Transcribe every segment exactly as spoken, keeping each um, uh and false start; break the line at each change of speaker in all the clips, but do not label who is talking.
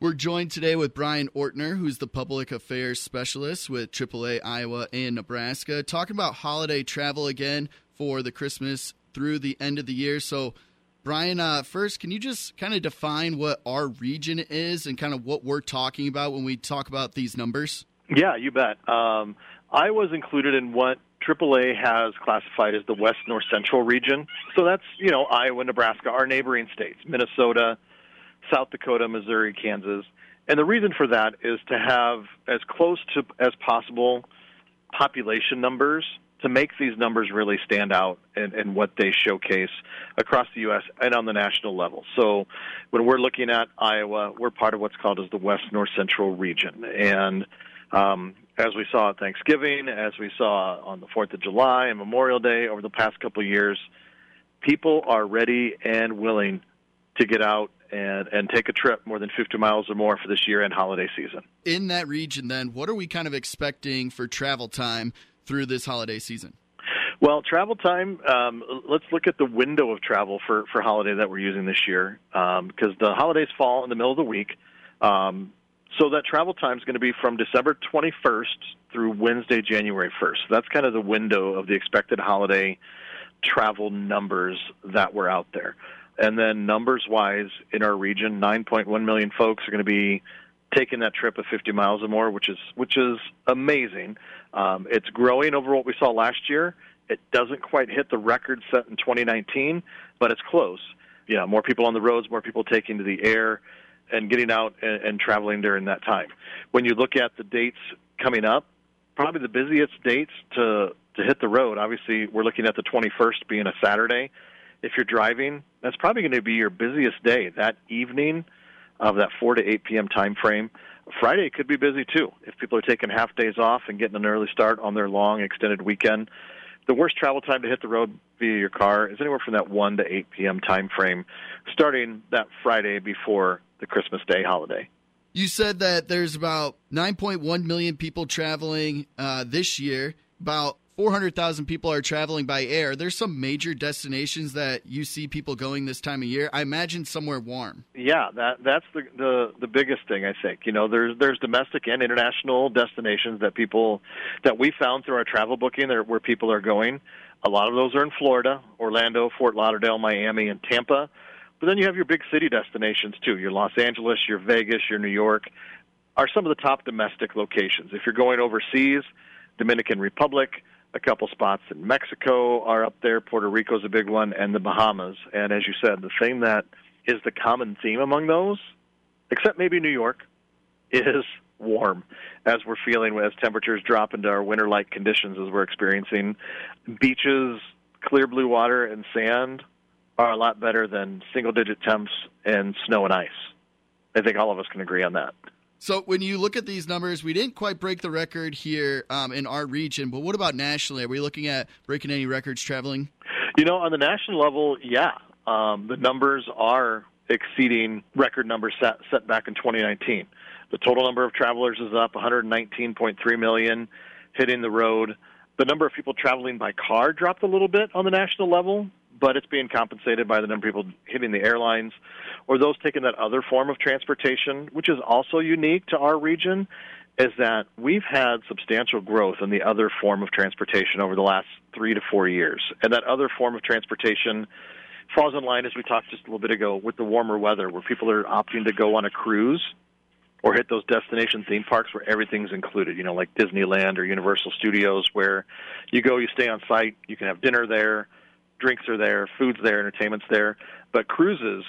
We're joined today with Brian Ortner, who's the Public Affairs Specialist with triple A Iowa and Nebraska, talking about holiday travel again for the Christmas through the end of the year. So, Brian, uh, first, can you just kind of define what our region is and kind of what we're talking about when we talk about these numbers?
Yeah, you bet. Um, Iowa's included in what triple A has classified as the West North Central region. So that's, you know, Iowa, Nebraska, our neighboring states, Minnesota, South Dakota, Missouri, Kansas. And the reason for that is to have as close to as possible population numbers to make these numbers really stand out in, in what they showcase across the U S and on the national level. So when we're looking at Iowa, we're part of what's called as the West North Central region. And um, as we saw at Thanksgiving, as we saw on the fourth of July and Memorial Day over the past couple of years, people are ready and willing to get out and, and take a trip more than fifty miles or more for this year-end holiday season.
In that region, then, what are we kind of expecting for travel time through this holiday season?
Well, travel time, um, let's look at the window of travel for, for holiday that we're using this year, um, because the holidays fall in the middle of the week. Um, so that travel time is going to be from December twenty-first through Wednesday, January first. So that's kind of the window of the expected holiday travel numbers that were out there. And then numbers-wise, in our region, nine point one million folks are going to be taking that trip of fifty miles or more, which is which is amazing. Um, it's growing over what we saw last year. It doesn't quite hit the record set in twenty nineteen, but it's close. Yeah, more people on the roads, more people taking to the air and getting out and, and traveling during that time. When you look at the dates coming up, probably the busiest dates to, to hit the road, obviously we're looking at the twenty-first being a Saturday. If you're driving, that's probably going to be your busiest day. That evening of that four to eight p.m. time frame. Friday could be busy, too, if people are taking half days off and getting an early start on their long, extended weekend. The worst travel time to hit the road via your car is anywhere from that one to eight p.m. time frame, starting that Friday before the Christmas Day holiday.
You said that there's about nine point one million people traveling uh, this year. About four hundred thousand people are traveling by air. There's some major destinations that you see people going this time of year. I imagine somewhere warm.
Yeah, that that's the the, the biggest thing, I think. You know, there's there's domestic and international destinations that people that we found through our travel booking there, where people are going. A lot of those are in Florida, Orlando, Fort Lauderdale, Miami, and Tampa. But then you have your big city destinations too. Your Los Angeles, your Vegas, your New York are some of the top domestic locations. If you're going overseas, Dominican Republic, a couple spots in Mexico are up there. Puerto Rico's a big one, and the Bahamas. And as you said, the thing that is the common theme among those, except maybe New York, is warm, as we're feeling as temperatures drop into our winter-like conditions as we're experiencing. Beaches, clear blue water, and sand are a lot better than single-digit temps and snow and ice. I think all of us can agree on that.
So when you look at these numbers, we didn't quite break the record here um, in our region, but what about nationally? Are we looking at breaking any records traveling?
You know, on the national level, yeah. Um, the numbers are exceeding record numbers set, set back in twenty nineteen. The total number of travelers is up one hundred nineteen point three million, hitting the road. The number of people traveling by car dropped a little bit on the national level, but it's being compensated by the number of people hitting the airlines or those taking that other form of transportation, which is also unique to our region, is that we've had substantial growth in the other form of transportation over the last three to four years. And that other form of transportation falls in line, as we talked just a little bit ago, with the warmer weather, where people are opting to go on a cruise or hit those destination theme parks where everything's included, you know, like Disneyland or Universal Studios, where you go, you stay on site, you can have dinner there, drinks are there, food's there, entertainment's there. But cruises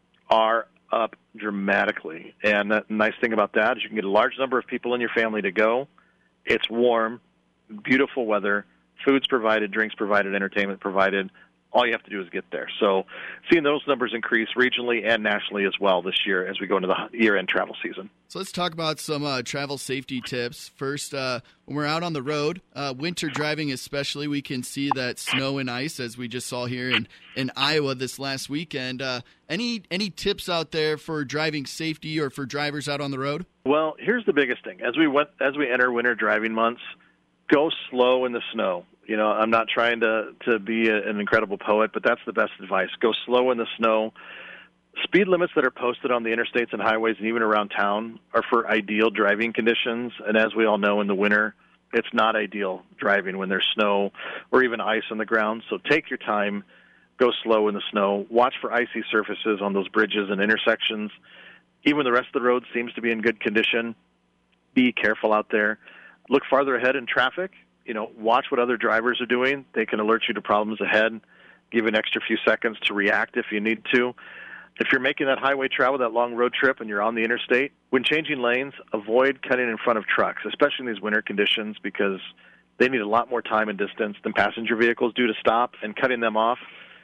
are up dramatically. And the nice thing about that is you can get a large number of people in your family to go. It's warm, beautiful weather, food's provided, drinks provided, entertainment provided. All you have to do is get there. So seeing those numbers increase regionally and nationally as well this year as we go into the year-end travel season.
So let's talk about some uh, travel safety tips. First, uh, when we're out on the road, uh, winter driving especially, we can see that snow and ice, as we just saw here in, in Iowa this last weekend. Uh, any any tips out there for driving safety or for drivers out on the road?
Well, here's the biggest thing. As we went, as we enter winter driving months, go slow in the snow. You know, I'm not trying to, to be a, an incredible poet, but that's the best advice. Go slow in the snow. Speed limits that are posted on the interstates and highways and even around town are for ideal driving conditions. And as we all know, in the winter, it's not ideal driving when there's snow or even ice on the ground. So take your time, go slow in the snow, watch for icy surfaces on those bridges and intersections. Even the rest of the road seems to be in good condition. Be careful out there. Look farther ahead in traffic. You know, watch what other drivers are doing. They can alert you to problems ahead, give you an extra few seconds to react if you need to. If you're making that highway travel, that long road trip, and you're on the interstate, when changing lanes, avoid cutting in front of trucks, especially in these winter conditions, because they need a lot more time and distance than passenger vehicles do to stop, and cutting them off,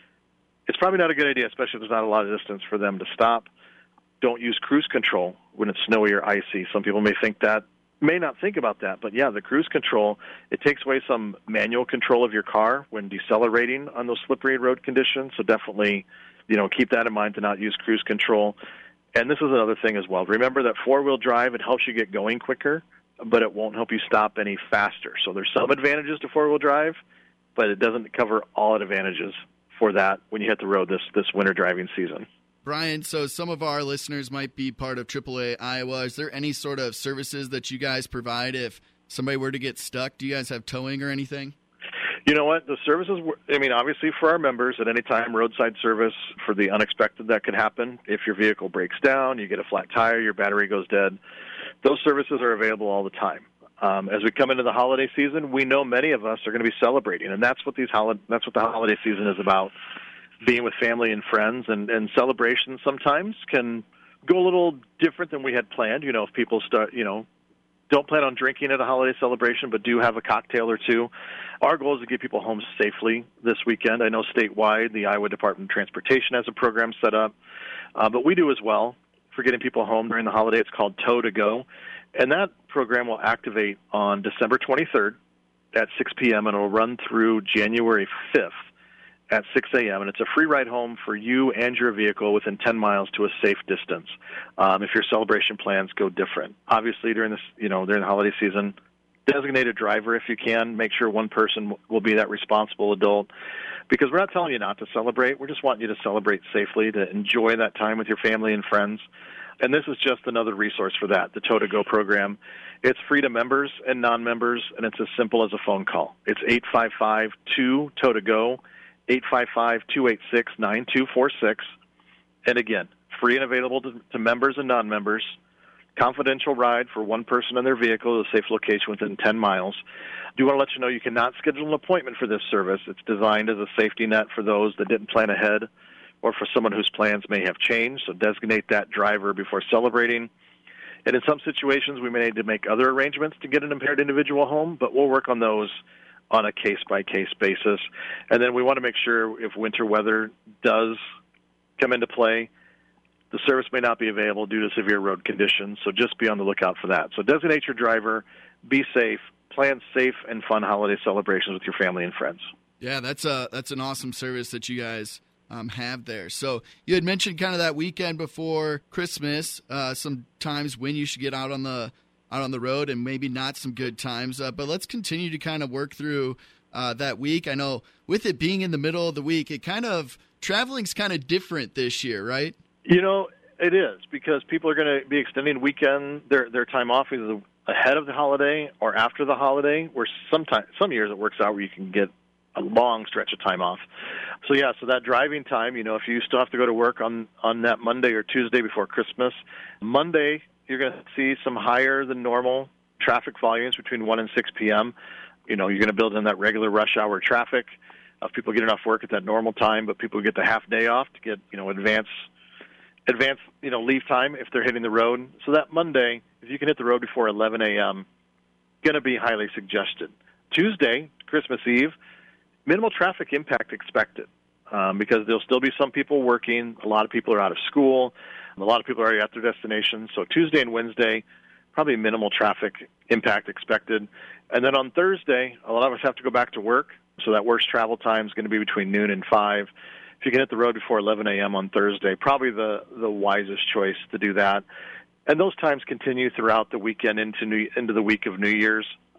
it's probably not a good idea, especially if there's not a lot of distance for them to stop. Don't use cruise control when it's snowy or icy. Some people may think that, may not think about that, but yeah, the cruise control, it takes away some manual control of your car when decelerating on those slippery road conditions, so definitely, you know, keep that in mind to not use cruise control. And this is another thing as well. Remember that four-wheel drive, it helps you get going quicker, but it won't help you stop any faster. So there's some advantages to four-wheel drive, but it doesn't cover all advantages for that when you hit the road this, this winter driving season.
Brian, so some of our listeners might be part of triple A Iowa. Is there any sort of services that you guys provide if somebody were to get stuck? Do you guys have towing or anything?
You know what? The services, I mean, obviously for our members, at any time, roadside service for the unexpected that could happen. If your vehicle breaks down, you get a flat tire, your battery goes dead, those services are available all the time. Um, as we come into the holiday season, we know many of us are going to be celebrating, and that's what these hol- that's what the holiday season is about, being with family and friends, and, and celebrations sometimes can go a little different than we had planned. You know, if people start, you know, don't plan on drinking at a holiday celebration, but do have a cocktail or two. Our goal is to get people home safely this weekend. I know statewide, the Iowa Department of Transportation has a program set up, uh, but we do as well for getting people home during the holiday. It's called Tow to Go, and that program will activate on December twenty-third at six p.m., and it will run through January fifth at six a.m., and it's a free ride home for you and your vehicle within ten miles to a safe distance. Um, if your celebration plans go different, obviously during this, you know, during the holiday season, designate a driver if you can. Make sure one person will be that responsible adult, because we're not telling you not to celebrate. We're just wanting you to celebrate safely, to enjoy that time with your family and friends. And this is just another resource for that, the Tow to Go program. It's free to members and non-members, and it's as simple as a phone call. It's eight five five two tow to go. eight five five two eight six nine two four six. And again, free and available to, to members and non-members. Confidential ride for one person in their vehicle to a safe location within ten miles. Do want to let you know you cannot schedule an appointment for this service. It's designed as a safety net for those that didn't plan ahead or for someone whose plans may have changed. So designate that driver before celebrating. And in some situations, we may need to make other arrangements to get an impaired individual home, but we'll work on those on a case-by-case basis. And then we want to make sure if winter weather does come into play, the service may not be available due to severe road conditions, so just be on the lookout for that. So designate your driver, be safe, plan safe and fun holiday celebrations with your family and friends.
Yeah, that's a that's an awesome service that you guys um, have there. So you had mentioned kind of that weekend before Christmas, uh, some times when you should get out on the out on the road and maybe not some good times. Uh, but let's continue to kind of work through uh, that week. I know with it being in the middle of the week, it kind of traveling's kind of different this year, right?
You know, it is, because people are going to be extending weekend, their their time off either ahead of the holiday or after the holiday, where sometimes, some years it works out where you can get a long stretch of time off. So, yeah, so that driving time, you know, if you still have to go to work on, on that Monday or Tuesday before Christmas, Monday you're going to see some higher than normal traffic volumes between one and six p.m. You know, you're going to build in that regular rush hour traffic of people getting off work at that normal time, but people get the half day off to get, you know, advance advance, you know, leave time if they're hitting the road. So that Monday, if you can hit the road before eleven a.m., going to be highly suggested. Tuesday, Christmas Eve, minimal traffic impact expected, um, because there'll still be some people working. A lot of people are out of school. A lot of people are already at their destinations. So Tuesday and Wednesday, probably minimal traffic impact expected. And then on Thursday, a lot of us have to go back to work, so that worst travel time is going to be between noon and five. If you can hit the road before eleven a.m. on Thursday, probably the, the wisest choice to do that. And those times continue throughout the weekend into New, into the week of New Year's.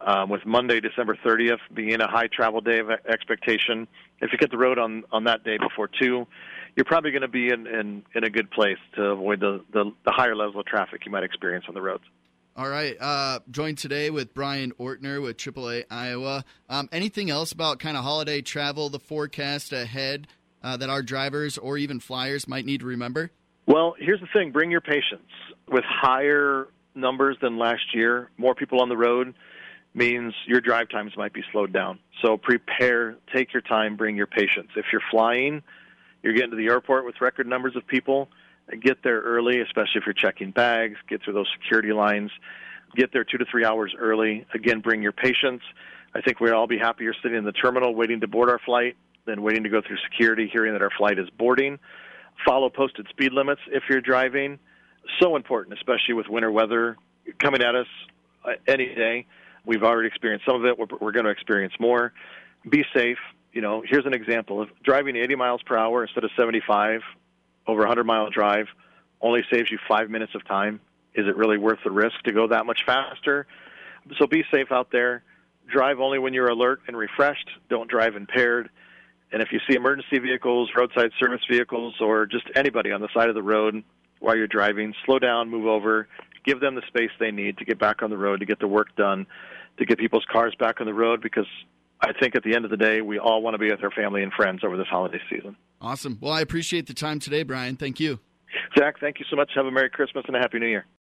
um, with Monday, December thirtieth, being a high travel day of expectation. If you get the road on, on that day before two, you're probably going to be in, in, in a good place to avoid the, the, the higher levels of traffic you might experience on the roads.
All right. Uh, joined today with Brian Ortner with triple A Iowa. Um, anything else about kind of holiday travel, the forecast ahead uh, that our drivers or even flyers might need to remember?
Well, here's the thing. Bring your patience. With higher numbers than last year, more people on the road means your drive times might be slowed down. So prepare, take your time, bring your patience. If you're flying, you're getting to the airport with record numbers of people, get there early, especially if you're checking bags, get through those security lines, get there two to three hours early. Again, bring your patience. I think we'd all be happier sitting in the terminal waiting to board our flight than waiting to go through security, hearing that our flight is boarding. Follow posted speed limits if you're driving. So important, especially with winter weather coming at us any day. We've already experienced some of it. We're, we're going to experience more. Be safe. You know, here's an example. If driving eighty miles per hour instead of seventy-five over a hundred-mile drive only saves you five minutes of time, is it really worth the risk to go that much faster? So be safe out there. Drive only when you're alert and refreshed. Don't drive impaired. And if you see emergency vehicles, roadside service vehicles, or just anybody on the side of the road while you're driving, slow down, move over, give them the space they need to get back on the road, to get the work done, to get people's cars back on the road, because I think at the end of the day, we all want to be with our family and friends over this holiday season.
Awesome. Well, I appreciate the time today, Brian. Thank you.
Zach, thank you so much. Have a Merry Christmas and a Happy New Year.